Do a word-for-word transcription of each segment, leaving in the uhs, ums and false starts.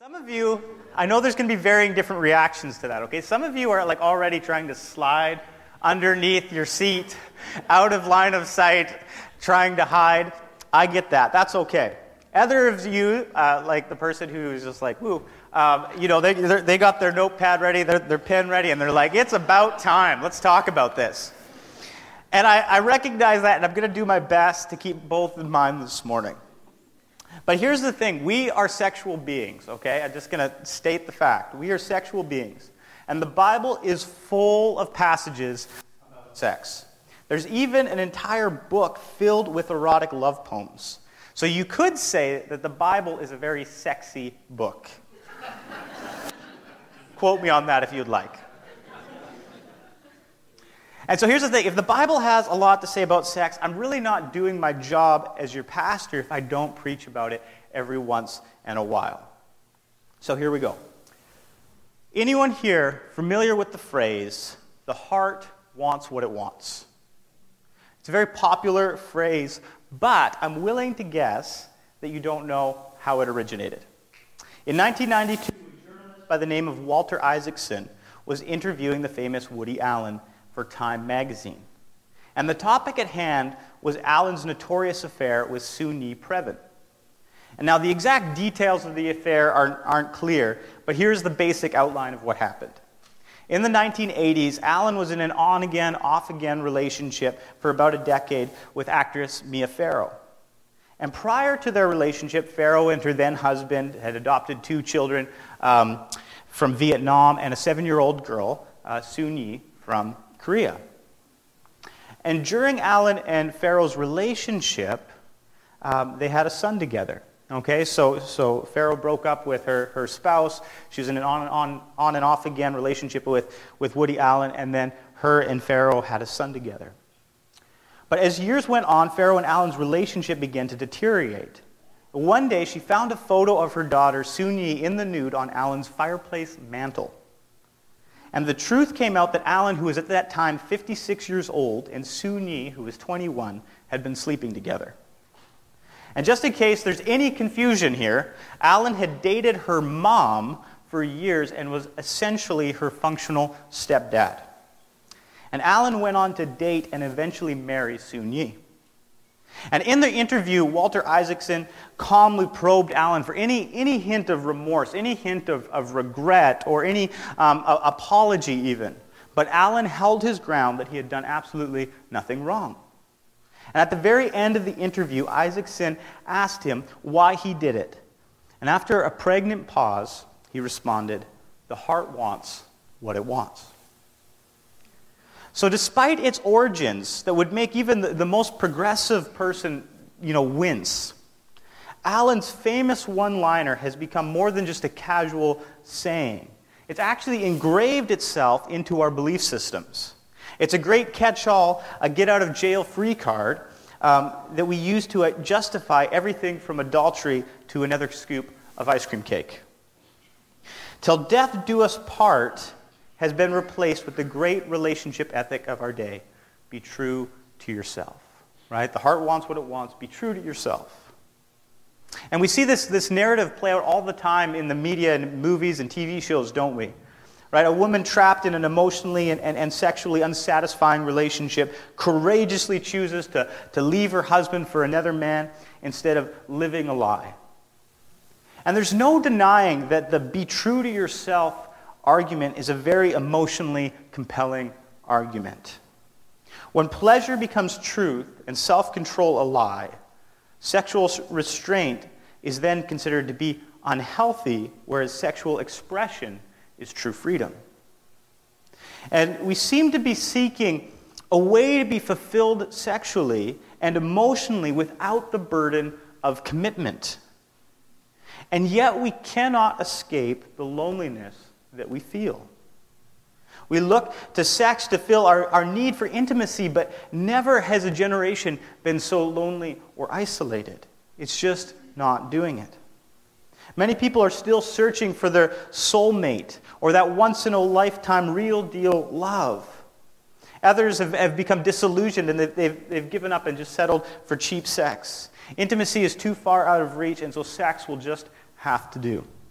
Some of you, I know there's going to be varying different reactions to that, okay? Some of you are like already trying to slide underneath your seat, out of line of sight, trying to hide. I get that. That's okay. Other of you, uh, like the person who's just like, woo, um, you know, they they got their notepad ready, their, their pen ready, and they're like, it's about time. Let's talk about this. And I, I recognize that, and I'm going to do my best to keep both in mind this morning. But here's the thing. We are sexual beings, okay? I'm just going to state the fact. We are sexual beings. And the Bible is full of passages about sex. There's even an entire book filled with erotic love poems. So you could say that the Bible is a very sexy book. Quote me on that if you'd like. And so here's the thing. If the Bible has a lot to say about sex, I'm really not doing my job as your pastor if I don't preach about it every once in a while. So here we go. Anyone here familiar with the phrase, the heart wants what it wants? It's a very popular phrase, but I'm willing to guess that you don't know how it originated. In nineteen ninety-two, a journalist by the name of Walter Isaacson was interviewing the famous Woody Allen for Time magazine. And the topic at hand was Allen's notorious affair with Soon-Yi Previn. And now the exact details of the affair aren't, aren't clear, but here's the basic outline of what happened. In the nineteen eighties, Allen was in an on-again, off-again relationship for about a decade with actress Mia Farrow. And prior to their relationship, Farrow and her then-husband had adopted two children um, from Vietnam and a seven-year-old girl, uh, Soon-Yi, from Korea. And during Allen and Farrow's relationship, um, they had a son together. Okay, so so Farrow broke up with her, her spouse. She was in an on, on, on and off again relationship with, with Woody Allen, and then her and Farrow had a son together. But as years went on, Farrow and Allen's relationship began to deteriorate. One day, she found a photo of her daughter, Soon-Yi, in the nude on Allen's fireplace mantle. And the truth came out that Allen, who was at that time fifty-six years old, and Soon-Yi, who was twenty-one, had been sleeping together. And just in case there's any confusion here, Allen had dated her mom for years and was essentially her functional stepdad. And Allen went on to date and eventually marry Soon-Yi. And in the interview, Walter Isaacson calmly probed Allen for any, any hint of remorse, any hint of, of regret, or any um, a, apology even. But Allen held his ground that he had done absolutely nothing wrong. And at the very end of the interview, Isaacson asked him why he did it. And after a pregnant pause, he responded, "The heart wants what it wants." So despite its origins that would make even the, the most progressive person, you know, wince, Allen's famous one-liner has become more than just a casual saying. It's actually engraved itself into our belief systems. It's a great catch-all, a get-out-of-jail-free card um, that we use to uh, justify everything from adultery to another scoop of ice cream cake. "Till death do us part" has been replaced with the great relationship ethic of our day. Be true to yourself. Right? The heart wants what it wants. Be true to yourself. And we see this, this narrative play out all the time in the media and movies and T V shows, don't we? Right? A woman trapped in an emotionally and, and, and sexually unsatisfying relationship courageously chooses to, to leave her husband for another man instead of living a lie. And there's no denying that the be true to yourself argument is a very emotionally compelling argument. When pleasure becomes truth and self-control a lie, sexual restraint is then considered to be unhealthy, whereas sexual expression is true freedom. And we seem to be seeking a way to be fulfilled sexually and emotionally without the burden of commitment. And yet we cannot escape the loneliness that we feel. We look to sex to fill our, our need for intimacy, but never has a generation been so lonely or isolated. It's just not doing it. Many people are still searching for their soulmate or that once-in-a-lifetime real-deal love. Others have, have become disillusioned and they've, they've given up and just settled for cheap sex. Intimacy is too far out of reach, and so sex will just have to do.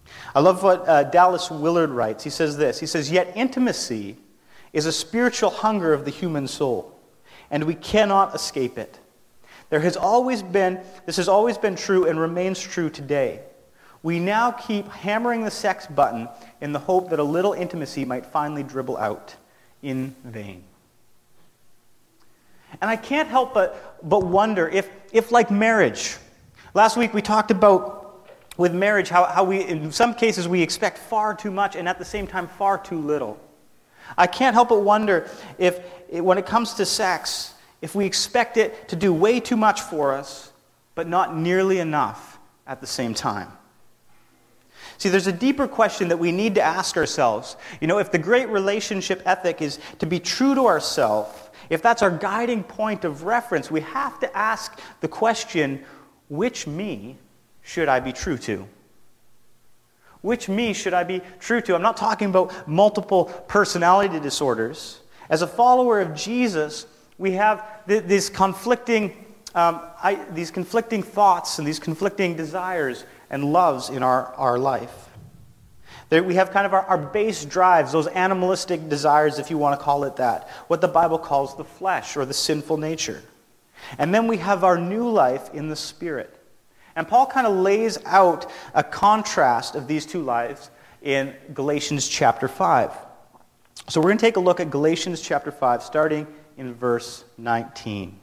I love what uh, Dallas Willard writes. He says this. He says, "Yet intimacy is a spiritual hunger of the human soul, and we cannot escape it. There has always been, this has always been true and remains true today. We now keep hammering the sex button in the hope that a little intimacy might finally dribble out in vain." And I can't help but, but wonder if, if, like marriage, last week we talked about with marriage how, how we, in some cases, we expect far too much and at the same time far too little. I can't help but wonder if, when it comes to sex, if we expect it to do way too much for us, but not nearly enough at the same time. See, there's a deeper question that we need to ask ourselves. You know, if the great relationship ethic is to be true to ourselves, if that's our guiding point of reference, we have to ask the question, which me should I be true to? Which me should I be true to? I'm not talking about multiple personality disorders. As a follower of Jesus, we have th- these conflicting, um, I, these conflicting thoughts and these conflicting desires and loves in our, our life. There we have kind of our, our base drives, those animalistic desires, if you want to call it that, what the Bible calls the flesh or the sinful nature. And then we have our new life in the Spirit. And Paul kind of lays out a contrast of these two lives in Galatians chapter five. So we're going to take a look at Galatians chapter five, starting in verse nineteen.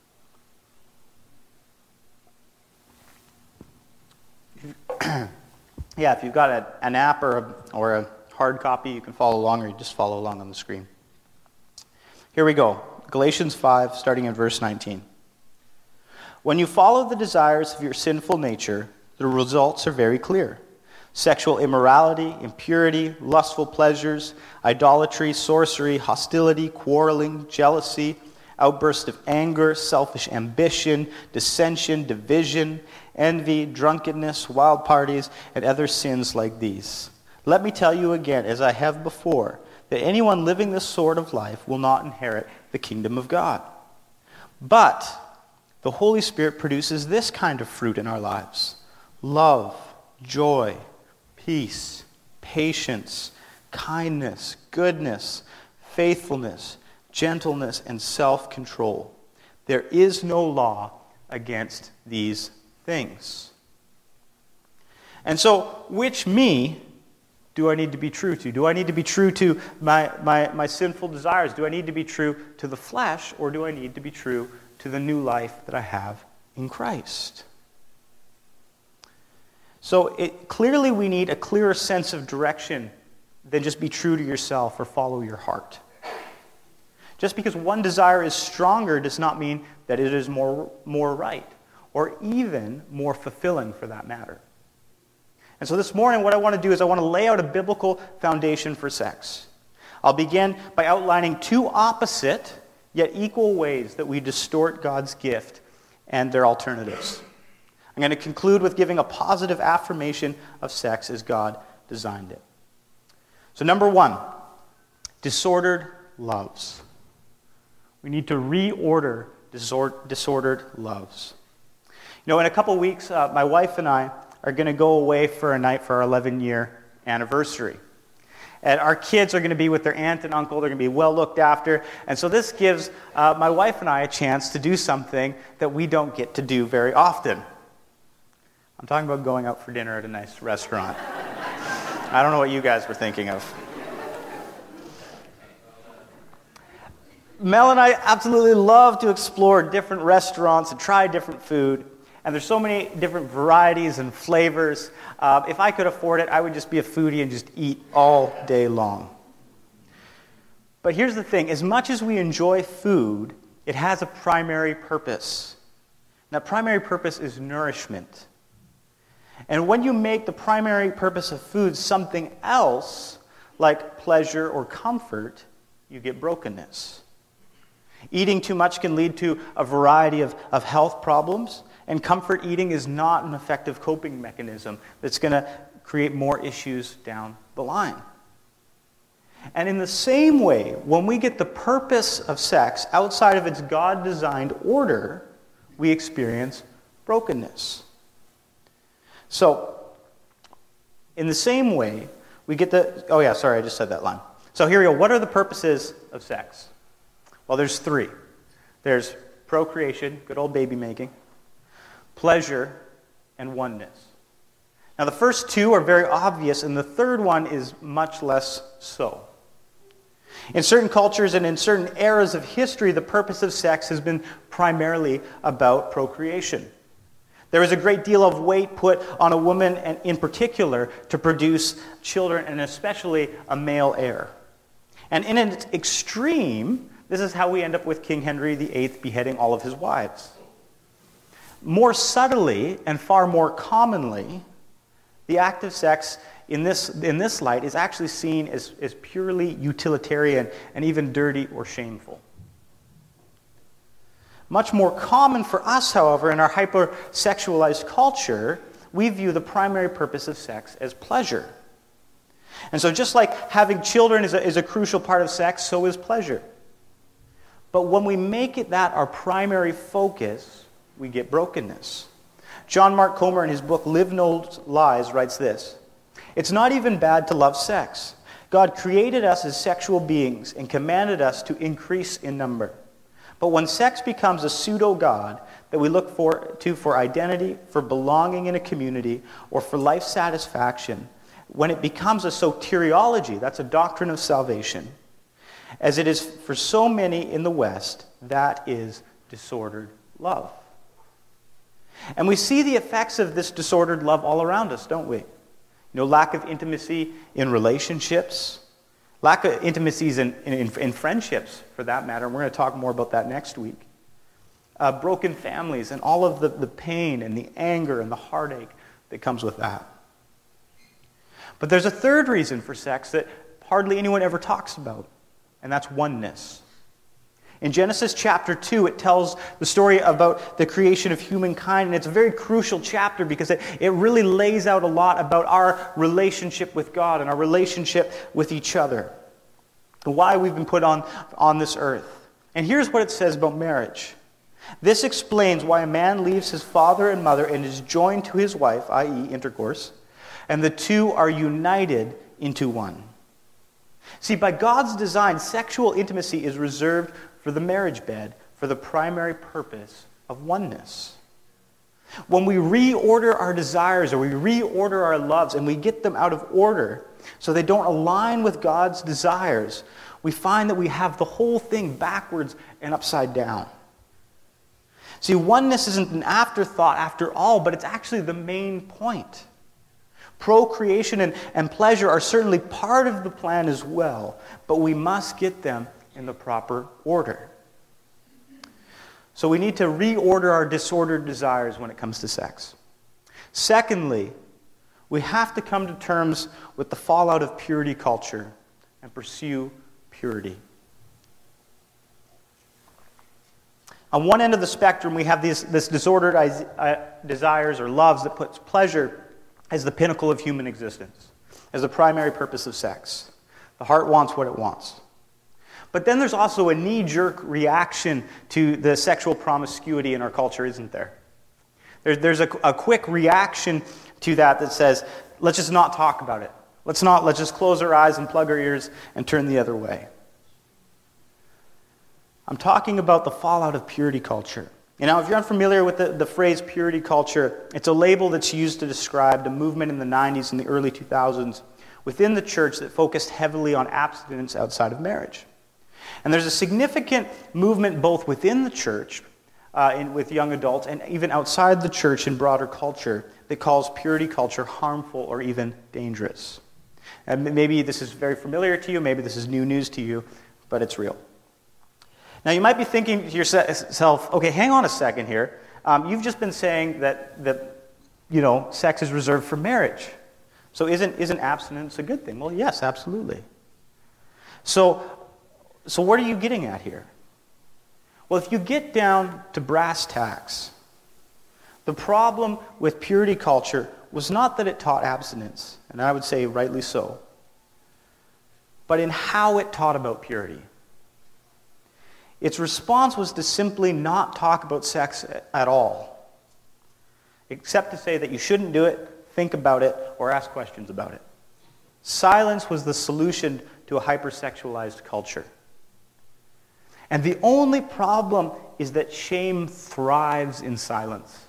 Yeah, if you've got a, an app or a, or a hard copy, you can follow along, or you just follow along on the screen. Here we go. Galatians five, starting in verse nineteen. "When you follow the desires of your sinful nature, the results are very clear. Sexual immorality, impurity, lustful pleasures, idolatry, sorcery, hostility, quarreling, jealousy, outbursts of anger, selfish ambition, dissension, division, envy, drunkenness, wild parties, and other sins like these. Let me tell you again, as I have before, that anyone living this sort of life will not inherit the kingdom of God. But the Holy Spirit produces this kind of fruit in our lives: love, joy, peace, patience, kindness, goodness, faithfulness, gentleness, and self-control. There is no law against these things." And so, which me do I need to be true to? Do I need to be true to my, my, my sinful desires? Do I need to be true to the flesh, or do I need to be true to the new life that I have in Christ? So it, clearly we need a clearer sense of direction than just be true to yourself or follow your heart. Just because one desire is stronger does not mean that it is more, more right, or even more fulfilling for that matter. And so this morning what I want to do is I want to lay out a biblical foundation for sex. I'll begin by outlining two opposite yet equal ways that we distort God's gift and their alternatives. I'm going to conclude with giving a positive affirmation of sex as God designed it. So number one, disordered loves. We need to reorder disor- disordered loves. You know, in a couple weeks, uh, my wife and I are going to go away for a night for our eleven-year anniversary. And our kids are going to be with their aunt and uncle. They're going to be well looked after. And so this gives uh, my wife and I a chance to do something that we don't get to do very often. I'm talking about going out for dinner at a nice restaurant. I don't know what you guys were thinking of. Mel and I absolutely love to explore different restaurants and try different food. And there's so many different varieties and flavors. Uh, if I could afford it, I would just be a foodie and just eat all day long. But here's the thing. As much as we enjoy food, it has a primary purpose. And that primary purpose is nourishment. And when you make the primary purpose of food something else, like pleasure or comfort, you get brokenness. Eating too much can lead to a variety of, of health problems, and comfort eating is not an effective coping mechanism that's going to create more issues down the line. And in the same way, when we get the purpose of sex outside of its God-designed order, we experience brokenness. So, In the same way, we get the, oh yeah, sorry, I just said that line. So here we go. What are the purposes of sex? Well, there's three. There's procreation, good old baby making, pleasure, and oneness. Now the first two are very obvious, and the third one is much less so. In certain cultures and in certain eras of history, the purpose of sex has been primarily about procreation. There is a great deal of weight put on a woman, and in particular, to produce children, and especially a male heir. And in its extreme, this is how we end up with King Henry the Eighth beheading all of his wives. More subtly, and far more commonly, the act of sex in this, in this light is actually seen as, as purely utilitarian and even dirty or shameful. Much more common for us, however, in our hypersexualized culture, we view the primary purpose of sex as pleasure. And so just like having children is a, is a crucial part of sex, so is pleasure. But when we make it that our primary focus, we get brokenness. John Mark Comer, in his book Live No Lies, writes this: "It's not even bad to love sex. God created us as sexual beings and commanded us to increase in number. But when sex becomes a pseudo-God that we look for, to for identity, for belonging in a community, or for life satisfaction, when it becomes a soteriology, that's a doctrine of salvation, as it is for so many in the West, that is disordered love." And we see the effects of this disordered love all around us, don't we? You know, lack of intimacy in relationships, lack of intimacies in, in, in friendships, for that matter, and we're going to talk more about that next week. Uh, broken families and all of the, the pain and the anger and the heartache that comes with that. But there's a third reason for sex that hardly anyone ever talks about, and that's oneness. In Genesis chapter two, it tells the story about the creation of humankind, and it's a very crucial chapter because it, it really lays out a lot about our relationship with God and our relationship with each other, and why we've been put on, on this earth. And here's what it says about marriage. "This explains why a man leaves his father and mother and is joined to his wife," that is intercourse, "and the two are united into one." See, by God's design, sexual intimacy is reserved for the marriage bed for the primary purpose of oneness. When we reorder our desires or we reorder our loves and we get them out of order so they don't align with God's desires, we find that we have the whole thing backwards and upside down. See, oneness isn't an afterthought after all, but it's actually the main point. Procreation and, and pleasure are certainly part of the plan as well, but we must get them in the proper order. So we need to reorder our disordered desires when it comes to sex. Secondly, we have to come to terms with the fallout of purity culture and pursue purity. On one end of the spectrum, we have these, this disordered uh, desires or loves that puts pleasure as the pinnacle of human existence, as the primary purpose of sex. The heart wants what it wants. But then there's also a knee-jerk reaction to the sexual promiscuity in our culture, isn't there? There's, there's a, a quick reaction to that that says, let's just not talk about it. Let's not, let's just close our eyes and plug our ears and turn the other way. I'm talking about the fallout of purity culture. And now, if you're unfamiliar with the, the phrase purity culture, it's a label that's used to describe the movement in the nineties and the early two thousands within the church that focused heavily on abstinence outside of marriage. And there's a significant movement both within the church, uh, in, with young adults, and even outside the church in broader culture that calls purity culture harmful or even dangerous. And maybe this is very familiar to you, maybe this is new news to you, but it's real. Now you might be thinking to yourself, okay, hang on a second here. Um, you've just been saying that, that you know, sex is reserved for marriage. So isn't, isn't abstinence a good thing? Well, yes, absolutely. So, so what are you getting at here? Well, if you get down to brass tacks, the problem with purity culture was not that it taught abstinence, and I would say rightly so, but in how it taught about purity. Its response was to simply not talk about sex at all, except to say that you shouldn't do it, think about it, or ask questions about it. Silence was the solution to a hypersexualized culture. And the only problem is that shame thrives in silence.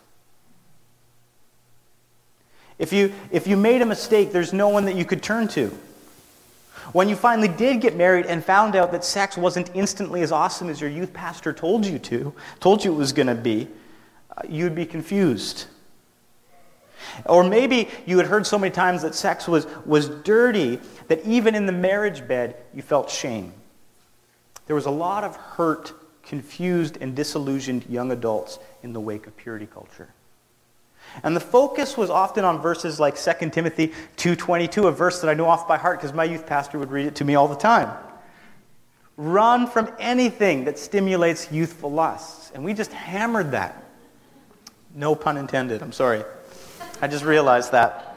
If you, if you made a mistake, there's no one that you could turn to. When you finally did get married and found out that sex wasn't instantly as awesome as your youth pastor told you to, told you it was going to be, uh, you'd be confused. Or maybe you had heard so many times that sex was, was dirty that even in the marriage bed you felt shame. There was a lot of hurt, confused, and disillusioned young adults in the wake of purity culture. And the focus was often on verses like Second Timothy two twenty-two, a verse that I know off by heart because my youth pastor would read it to me all the time. Run from anything that stimulates youthful lusts. And we just hammered that. No pun intended, I'm sorry. I just realized that.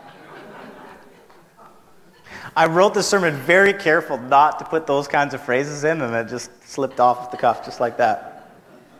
I wrote this sermon very careful not to put those kinds of phrases in, and it just slipped off the cuff just like that.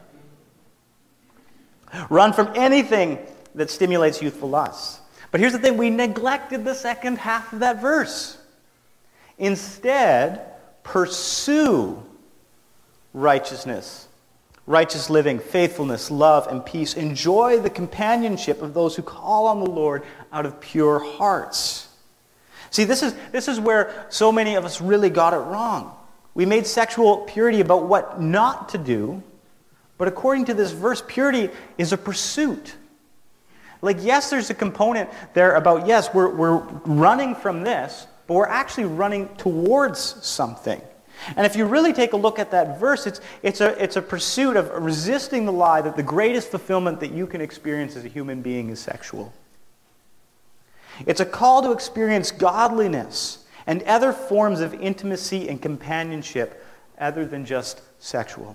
Run from anything that stimulates youthful lusts. But here's the thing, we neglected the second half of that verse. Instead, pursue righteousness, righteous living, faithfulness, love, and peace. Enjoy the companionship of those who call on the Lord out of pure hearts. See, this is, this is where so many of us really got it wrong. We made sexual purity about what not to do, but according to this verse, purity is a pursuit. Like, yes, there's a component there about, yes, we're, we're running from this, but we're actually running towards something. And if you really take a look at that verse, it's, it's, a, it's a pursuit of resisting the lie that the greatest fulfillment that you can experience as a human being is sexual. It's a call to experience godliness and other forms of intimacy and companionship other than just sexual.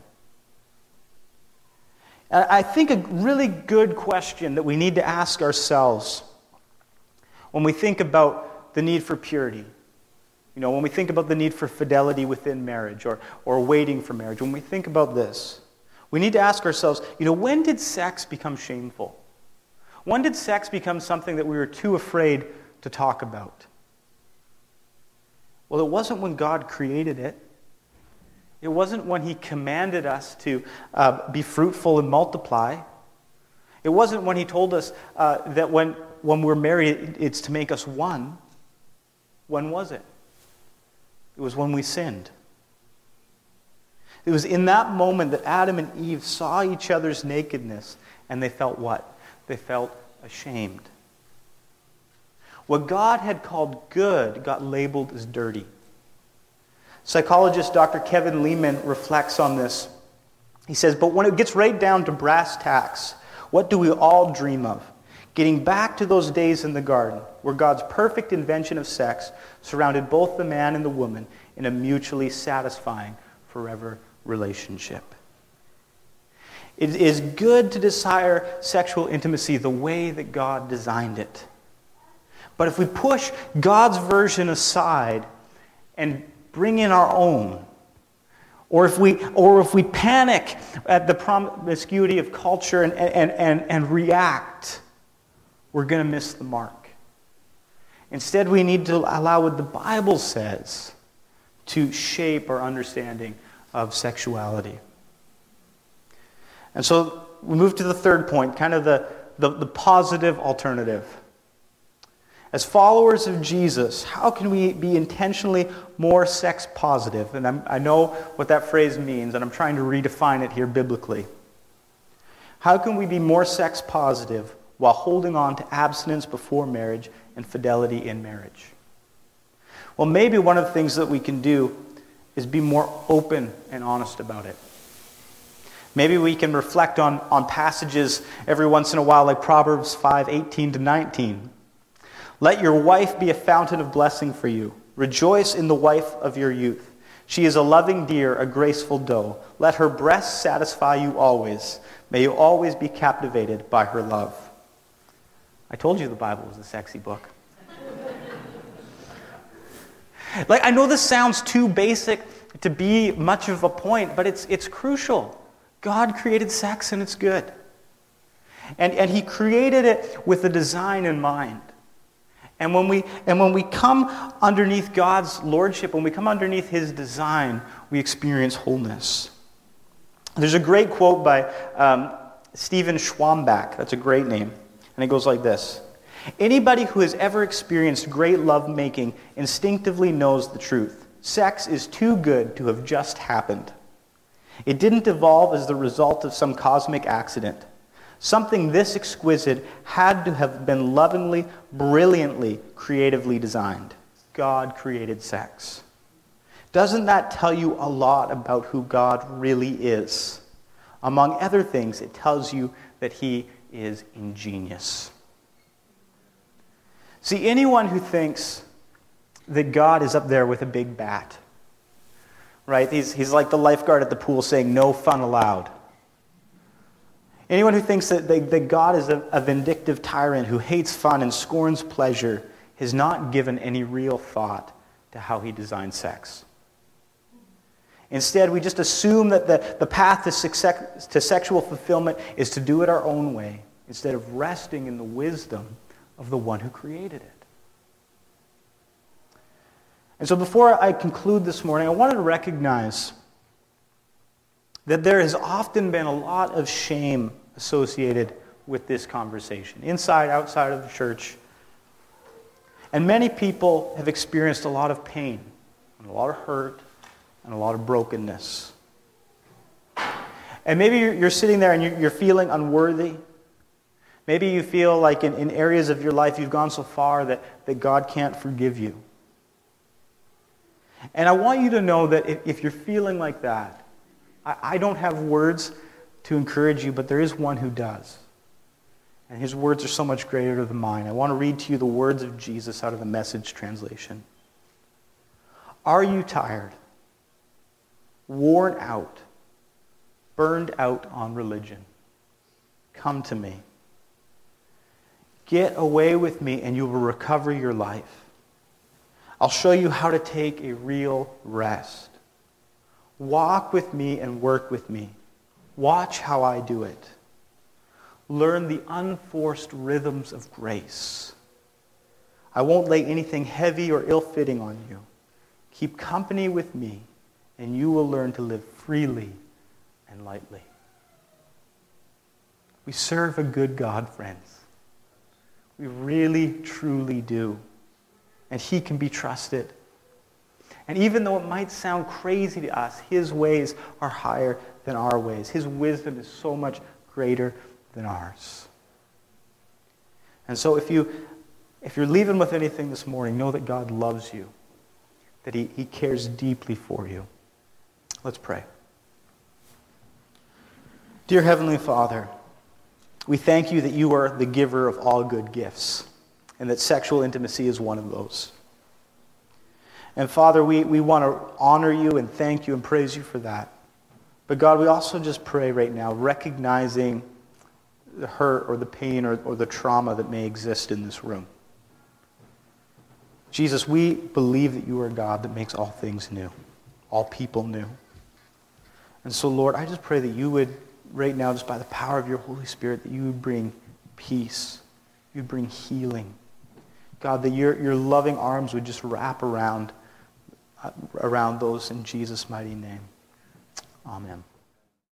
I think a really good question that we need to ask ourselves when we think about the need for purity, you know, when we think about the need for fidelity within marriage or, or waiting for marriage, when we think about this, we need to ask ourselves, you know, when did sex become shameful? When did sex become something that we were too afraid to talk about? Well, it wasn't when God created it. It wasn't when he commanded us to uh, be fruitful and multiply. It wasn't when he told us uh, that when, when we're married, it's to make us one. When was it? It was when we sinned. It was in that moment that Adam and Eve saw each other's nakedness, and they felt what? They felt ashamed. What God had called good got labeled as dirty. Psychologist Doctor Kevin Leman reflects on this. He says, but when it gets right down to brass tacks, what do we all dream of? Getting back to those days in the garden where God's perfect invention of sex surrounded both the man and the woman in a mutually satisfying forever relationship. It is good to desire sexual intimacy the way that God designed it. But if we push God's version aside and bring in our own, or if we or if we panic at the promiscuity of culture and, and, and, and react, we're going to miss the mark. Instead, we need to allow what the Bible says to shape our understanding of sexuality. And so we move to the third point, kind of the, the, the positive alternative. As followers of Jesus, how can we be intentionally more sex positive? And I'm, I know what that phrase means, and I'm trying to redefine it here biblically. How can we be more sex positive while holding on to abstinence before marriage and fidelity in marriage? Well, maybe one of the things that we can do is be more open and honest about it. Maybe we can reflect on, on passages every once in a while like Proverbs five, eighteen to nineteen. Let your wife be a fountain of blessing for you. Rejoice in the wife of your youth. She is a loving deer, a graceful doe. Let her breasts satisfy you always. May you always be captivated by her love. I told you the Bible was a sexy book. Like, I know this sounds too basic to be much of a point, but it's it's crucial. God created sex and it's good. And, and he created it with a design in mind. And when we and when we come underneath God's lordship, when we come underneath his design, we experience wholeness. There's a great quote by um, Stephen Schwambach. That's a great name. And it goes like this. Anybody who has ever experienced great lovemaking instinctively knows the truth. Sex is too good to have just happened. It didn't evolve as the result of some cosmic accident. Something this exquisite had to have been lovingly, brilliantly, creatively designed. God created sex. Doesn't that tell you a lot about who God really is? Among other things, it tells you that he is ingenious. See, anyone who thinks that God is up there with a big bat, right? He's, he's like the lifeguard at the pool saying, no fun allowed. Anyone who thinks that, that, that God is a, a vindictive tyrant who hates fun and scorns pleasure has not given any real thought to how he designed sex. Instead, we just assume that the, the path to, success, to sexual fulfillment is to do it our own way, instead of resting in the wisdom of the one who created it. And so before I conclude this morning, I wanted to recognize that there has often been a lot of shame associated with this conversation, inside, outside of the church. And many people have experienced a lot of pain, and a lot of hurt, and a lot of brokenness. And maybe you're, you're sitting there and you're, you're feeling unworthy. Maybe you feel like in, in areas of your life you've gone so far that, that God can't forgive you. And I want you to know that if, if you're feeling like that, I, I don't have words to encourage you, but there is one who does. And his words are so much greater than mine. I want to read to you the words of Jesus out of the Message translation. Are you tired, worn out, burned out on religion? Come to me. Get away with me and you will recover your life. I'll show you how to take a real rest. Walk with me and work with me. Watch how I do it. Learn the unforced rhythms of grace. I won't lay anything heavy or ill-fitting on you. Keep company with me, and you will learn to live freely and lightly. We serve a good God, friends. We really, truly do. And he can be trusted. And even though it might sound crazy to us, his ways are higher than our ways. His wisdom is so much greater than ours. And so if, you, if you're leaving with anything this morning, know that God loves you, that he, he cares deeply for you. Let's pray. Dear Heavenly Father, we thank you that you are the giver of all good gifts, and that sexual intimacy is one of those. And Father, we, we want to honor you and thank you and praise you for that. But God, we also just pray right now, recognizing the hurt or the pain or, or the trauma that may exist in this room. Jesus, we believe that you are a God that makes all things new, all people new. And so, Lord, I just pray that you would, right now, just by the power of your Holy Spirit, that you would bring peace, you would bring healing. God, that your, your loving arms would just wrap around, uh, around those in Jesus' mighty name. Amen.